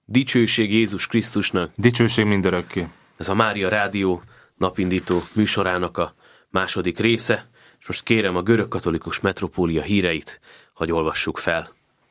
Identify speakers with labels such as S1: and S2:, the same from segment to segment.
S1: Dicsőség Jézus Krisztusnak!
S2: Dicsőség mindörökké!
S1: Ez a Mária Rádió napindító műsorának a második része, és most kérem a görögkatolikus metropólia híreit, hogy olvassuk fel.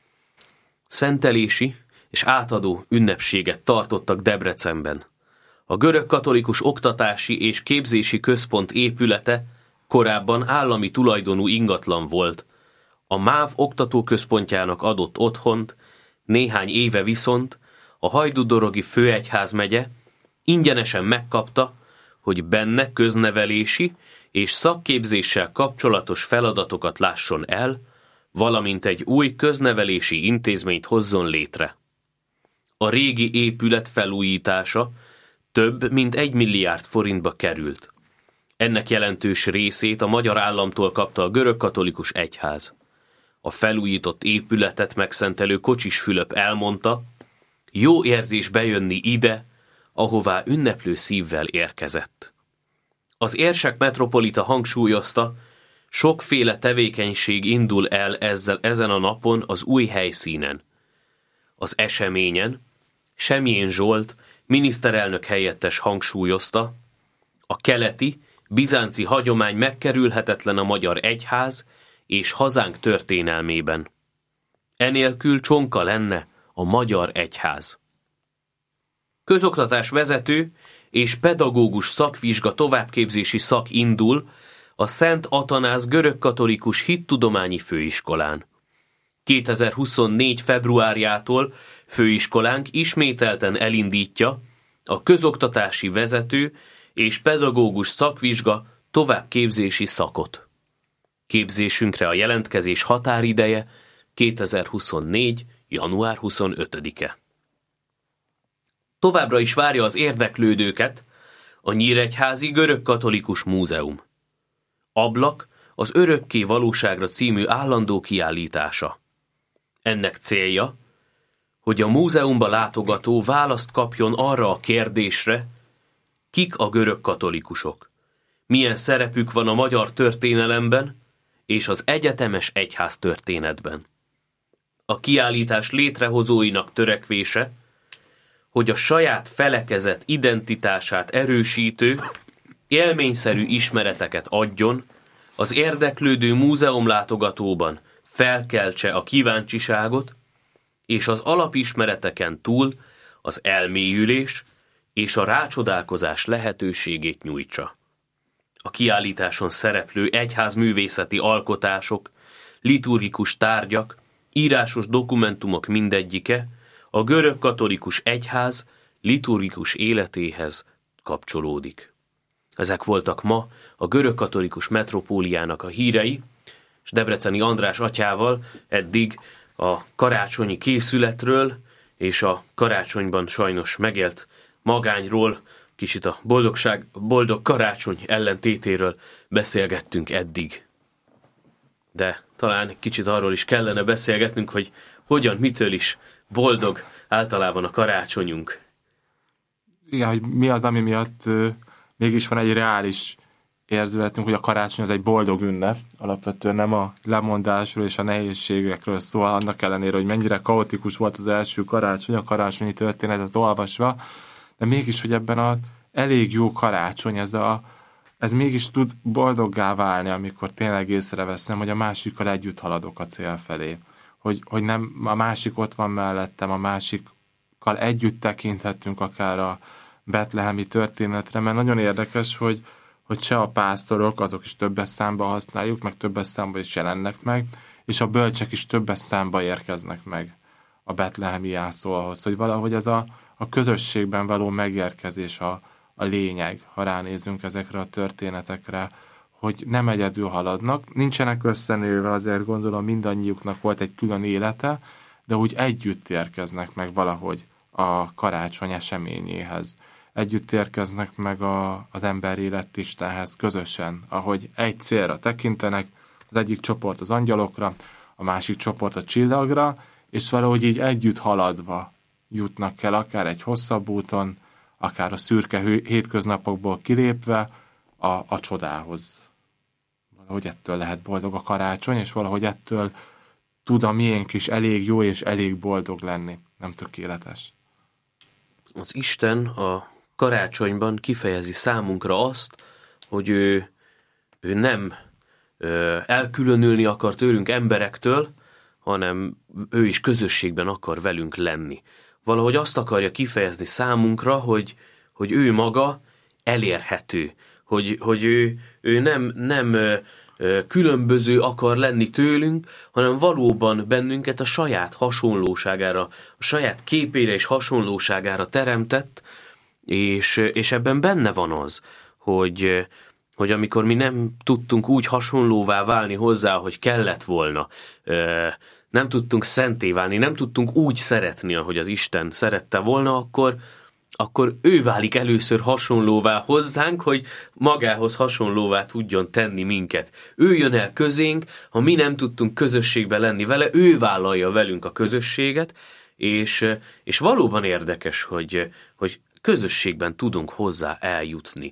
S1: Szentelési és átadó ünnepséget tartottak Debrecenben. A görögkatolikus oktatási és képzési központ épülete korábban állami tulajdonú ingatlan volt. A MÁV oktatóközpontjának adott otthont, néhány éve viszont a Hajdúdorogi főegyházmegye ingyenesen megkapta, hogy benne köznevelési és szakképzéssel kapcsolatos feladatokat lásson el, valamint egy új köznevelési intézményt hozzon létre. A régi épület felújítása több mint 1 milliárd forintba került. Ennek jelentős részét a magyar államtól kapta a görögkatolikus egyház. A felújított épületet megszentelő Kocsis Fülöp elmondta, jó érzés bejönni ide, ahová ünneplő szívvel érkezett. Az érsek metropolita hangsúlyozta, sokféle tevékenység indul el ezen a napon az új helyszínen. Az eseményen Semjén Zsolt miniszterelnök helyettes hangsúlyozta, a keleti, bizánci hagyomány megkerülhetetlen a magyar egyház és hazánk történelmében. Enélkül csonka lenne a magyar egyház. Közoktatás vezető és pedagógus szakvizsga továbbképzési szak indul a Szent Atanáz görögkatolikus hittudományi főiskolán. 2024. februárjától főiskolánk ismételten elindítja a közoktatási vezető és pedagógus szakvizsga továbbképzési szakot. Képzésünkre a jelentkezés határideje 2024. január 25-e. Továbbra is várja az érdeklődőket a Nyíregyházi Görögkatolikus Múzeum. Ablak az Örökké Valóságra című állandó kiállítása. Ennek célja, hogy a múzeumba látogató választ kapjon arra a kérdésre, kik a görögkatolikusok, milyen szerepük van a magyar történelemben és az egyetemes egyház történetben. A kiállítás létrehozóinak törekvése, hogy a saját felekezet identitását erősítő, élményszerű ismereteket adjon, az érdeklődő múzeumlátogatóban felkeltse a kíváncsiságot, és az alapismereteken túl az elmélyülés és a rácsodálkozás lehetőségét nyújtsa. A kiállításon szereplő egyházművészeti alkotások, liturgikus tárgyak, írásos dokumentumok mindegyike a görögkatolikus egyház liturgikus életéhez kapcsolódik. Ezek voltak ma a görögkatolikus metropóliának a hírei, és Debreceni András atyával eddig a karácsonyi készületről és a karácsonyban sajnos megélt magányról, kicsit a boldog karácsony ellentétéről beszélgettünk eddig. De talán egy kicsit arról is kellene beszélgetnünk, hogy hogyan, mitől is boldog általában a karácsonyunk.
S2: Igen, hogy mi az, ami miatt mégis van egy reális érzületünk, hogy a karácsony az egy boldog ünnep. Alapvetően nem a lemondásról és a nehézségekről szól, annak ellenére, hogy mennyire kaotikus volt az első karácsony, a karácsonyi történetet olvasva, de mégis, hogy ebben az elég jó karácsony, ez mégis tud boldoggá válni, amikor tényleg észreveszem, hogy a másikkal együtt haladok a cél felé. Hogy nem a másik ott van mellettem, a másikkal együtt tekinthetünk akár a betlehemi történetre, mert nagyon érdekes, hogy se a pásztorok, azok is többes számba használjuk, meg többes számba is jelennek meg, és a bölcsek is többes számba érkeznek meg a betlehemi jászolhoz, hogy valahogy ez a közösségben való megérkezés a lényeg, ha ránézünk ezekre a történetekre, hogy nem egyedül haladnak, nincsenek összenőve, azért gondolom mindannyiuknak volt egy külön élete, de úgy együtt érkeznek meg valahogy a karácsony eseményéhez. Együtt érkeznek meg az ember élet Istenhez közösen, ahogy egy célra tekintenek, az egyik csoport az angyalokra, a másik csoport a csillagra, és valahogy így együtt haladva jutnak el, akár egy hosszabb úton, akár a szürke hétköznapokból kilépve a csodához. Valahogy ettől lehet boldog a karácsony, és valahogy ettől tud a miénk is elég jó és elég boldog lenni, nem tökéletes.
S1: az Isten a karácsonyban kifejezi számunkra azt, hogy ő nem elkülönülni akar tőlünk emberektől, hanem ő is közösségben akar velünk lenni. Valahogy azt akarja kifejezni számunkra, hogy ő maga elérhető, hogy ő nem különböző akar lenni tőlünk, hanem valóban bennünket a saját hasonlóságára, a saját képére és hasonlóságára teremtett, és ebben benne van az, hogy amikor mi nem tudtunk úgy hasonlóvá válni hozzá, hogy kellett volna, nem tudtunk szenté válni, nem tudtunk úgy szeretni, ahogy az Isten szerette volna, akkor ő válik először hasonlóvá hozzánk, hogy magához hasonlóvá tudjon tenni minket. Ő jön el közénk, ha mi nem tudtunk közösségben lenni vele, ő vállalja velünk a közösséget, és valóban érdekes, hogy közösségben tudunk hozzá eljutni.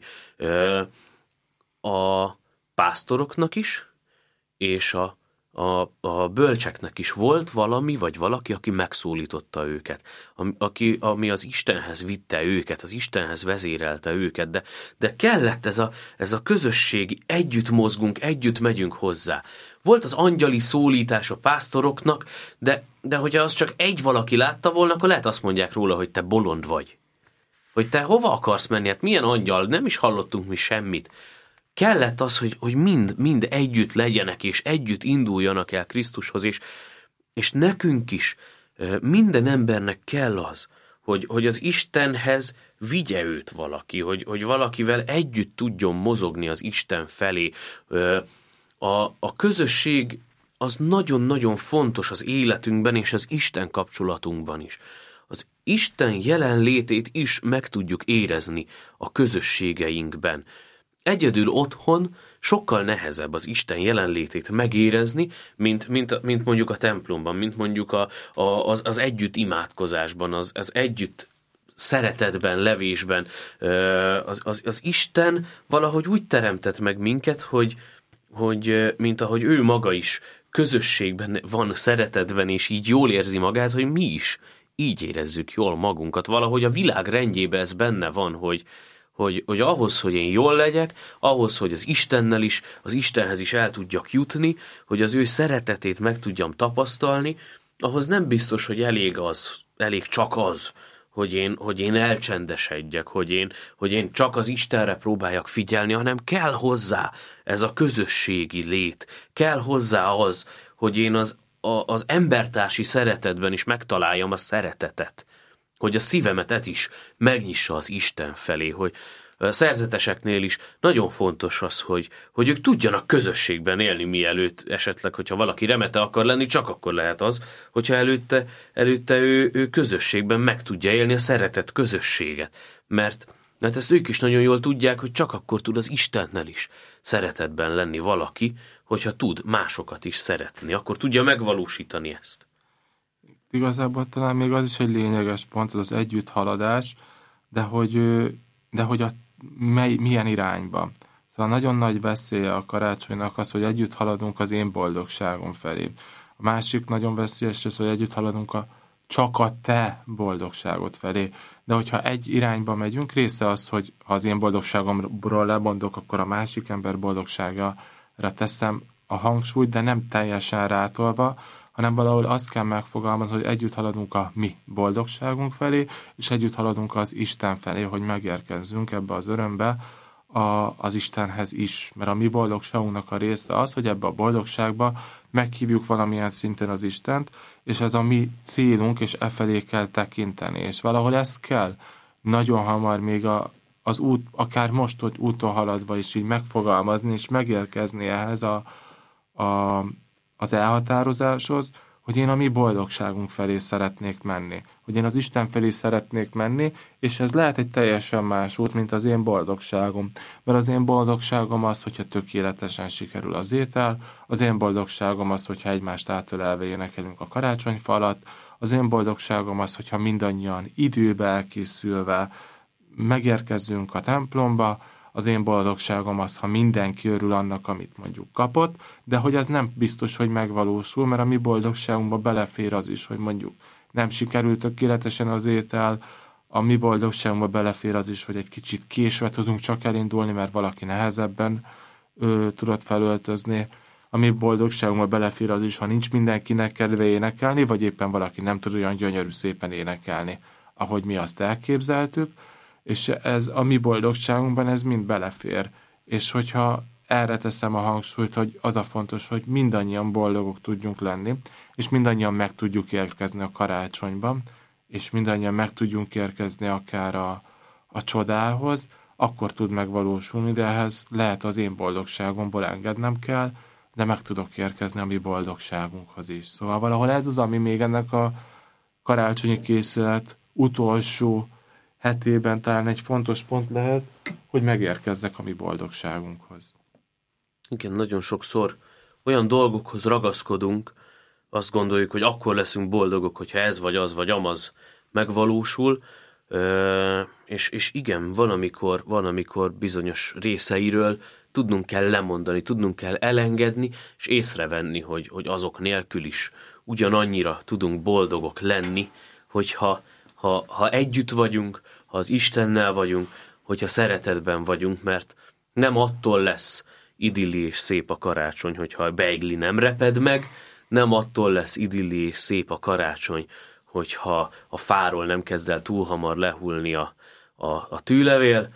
S1: A pásztoroknak is, és a bölcseknek is volt valami, vagy valaki, aki megszólította őket, ami az Istenhez vitte őket, az Istenhez vezérelte őket, de kellett ez a közösség, együtt mozgunk, együtt megyünk hozzá. Volt az angyali szólítás a pásztoroknak, de hogyha az csak egy valaki látta volna, akkor lehet azt mondják róla, hogy te bolond vagy. Hogy te hova akarsz menni, hát milyen angyal, nem is hallottunk mi semmit. Kellett az, hogy mind együtt legyenek, és együtt induljanak el Krisztushoz, és nekünk is, minden embernek kell az, hogy az Istenhez vigye őt valaki, hogy valakivel együtt tudjon mozogni az Isten felé. A közösség az nagyon-nagyon fontos az életünkben, és az Isten kapcsolatunkban is. Az Isten jelenlétét is meg tudjuk érezni a közösségeinkben. Egyedül otthon sokkal nehezebb az Isten jelenlétét megérezni, mint mondjuk a templomban, mint mondjuk az együtt imádkozásban, az együtt szeretetben, levésben. Az Isten valahogy úgy teremtett meg minket, hogy mint ahogy ő maga is közösségben van, szeretetben, és így jól érzi magát, hogy mi is így érezzük jól magunkat. Valahogy a világ rendjében ez benne van, hogy ahhoz, hogy én jól legyek, ahhoz, hogy az Istennel is, az Istenhez is el tudjak jutni, hogy az ő szeretetét meg tudjam tapasztalni, ahhoz nem biztos, hogy elég csak az, hogy én elcsendesedjek, hogy én csak az Istenre próbáljak figyelni, hanem kell hozzá ez a közösségi lét, kell hozzá az, hogy én az embertársi szeretetben is megtaláljam a szeretetet, hogy a szívemet ez is megnyissa az Isten felé, hogy a szerzeteseknél is nagyon fontos az, hogy ők tudjanak közösségben élni, mielőtt esetleg, hogyha valaki remete akar lenni, csak akkor lehet az, hogyha előtte ő közösségben meg tudja élni a szeretet közösséget. Mert ezt ők is nagyon jól tudják, hogy csak akkor tud az Istennel is szeretetben lenni valaki, hogyha tud másokat is szeretni, akkor tudja megvalósítani ezt.
S2: Igazából talán még az is egy lényeges pont, az együtthaladás, de hogy milyen irányba. Szóval nagyon nagy veszélye a karácsonynak az, hogy együtt haladunk az én boldogságom felé. A másik nagyon veszélyes az, hogy együtt haladunk csak a te boldogságot felé. De hogyha egy irányba megyünk, része az, hogy ha az én boldogságomról lemondok, akkor a másik ember boldogságára teszem a hangsúlyt, de nem teljesen rátolva, hanem valahol azt kell megfogalmazni, hogy együtt haladunk a mi boldogságunk felé, és együtt haladunk az Isten felé, hogy megérkezzünk ebbe az örömbe az Istenhez is. Mert a mi boldogságunknak a része az, hogy ebbe a boldogságba meghívjuk valamilyen szinten az Istent, és ez a mi célunk, és felé kell tekinteni. És valahol ezt kell nagyon hamar még az út, akár most, hogy úton haladva is így megfogalmazni, és megérkezni ehhez az elhatározáshoz, hogy én a mi boldogságunk felé szeretnék menni. Hogy én az Isten felé szeretnék menni, és ez lehet egy teljesen más út, mint az én boldogságom. Mert az én boldogságom az, hogyha tökéletesen sikerül az étel, az én boldogságom az, hogyha egymást átölelve énekelünk a karácsonyfa alatt, az én boldogságom az, hogyha mindannyian időbe elkészülve megérkezzünk a templomba, az én boldogságom az, ha mindenki örül annak, amit mondjuk kapott, de hogy ez nem biztos, hogy megvalósul, mert a mi boldogságunkba belefér az is, hogy mondjuk nem sikerült tökéletesen az étel, a mi boldogságunkba belefér az is, hogy egy kicsit késve tudunk csak elindulni, mert valaki nehezebben tudott felöltözni. A mi boldogságunkba belefér az is, ha nincs mindenkinek kedve énekelni, vagy éppen valaki nem tud olyan gyönyörű szépen énekelni, ahogy mi azt elképzeltük, és ez a mi boldogságunkban ez mind belefér. És hogyha erre teszem a hangsúlyt, hogy az a fontos, hogy mindannyian boldogok tudjunk lenni, és mindannyian meg tudjuk érkezni a karácsonyban, és mindannyian meg tudjunk érkezni akár a csodához, akkor tud megvalósulni, de ehhez lehet az én boldogságomból engednem kell, de meg tudok érkezni a mi boldogságunkhoz is. Szóval valahol ez az, ami még ennek a karácsonyi készület utolsó hetében talán egy fontos pont lehet, hogy megérkezzek a mi boldogságunkhoz.
S1: Igen, nagyon sokszor olyan dolgokhoz ragaszkodunk, azt gondoljuk, hogy akkor leszünk boldogok, hogyha ez vagy az vagy amaz megvalósul, és igen, van, amikor bizonyos részeiről tudnunk kell lemondani, tudnunk kell elengedni, és észrevenni, hogy azok nélkül is ugyanannyira tudunk boldogok lenni, hogyha ha együtt vagyunk, ha az Istennel vagyunk, hogyha szeretetben vagyunk, mert nem attól lesz idilli és szép a karácsony, hogyha a beigli nem reped meg, nem attól lesz idilli és szép a karácsony, hogyha a fáról nem kezd el túl hamar lehullni a tűlevél,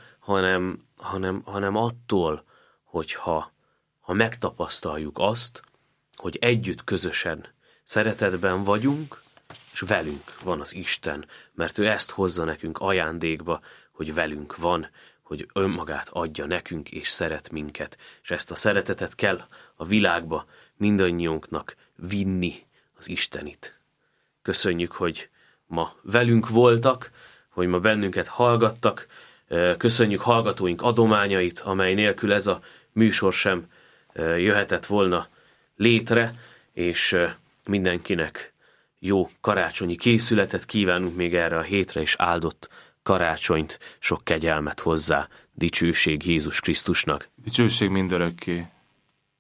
S1: hanem attól, hogyha megtapasztaljuk azt, hogy együtt közösen szeretetben vagyunk, és velünk van az Isten, mert ő ezt hozza nekünk ajándékba, hogy velünk van, hogy önmagát adja nekünk, és szeret minket. És ezt a szeretetet kell a világba mindannyiunknak vinni, az Istenit. Köszönjük, hogy ma velünk voltak, hogy ma bennünket hallgattak. Köszönjük hallgatóink adományait, amely nélkül ez a műsor sem jöhetett volna létre, és mindenkinek jó karácsonyi készületet kívánunk még erre a hétre, és áldott karácsonyt, sok kegyelmet hozzá. Dicsőség Jézus Krisztusnak.
S2: Dicsőség mindörökké.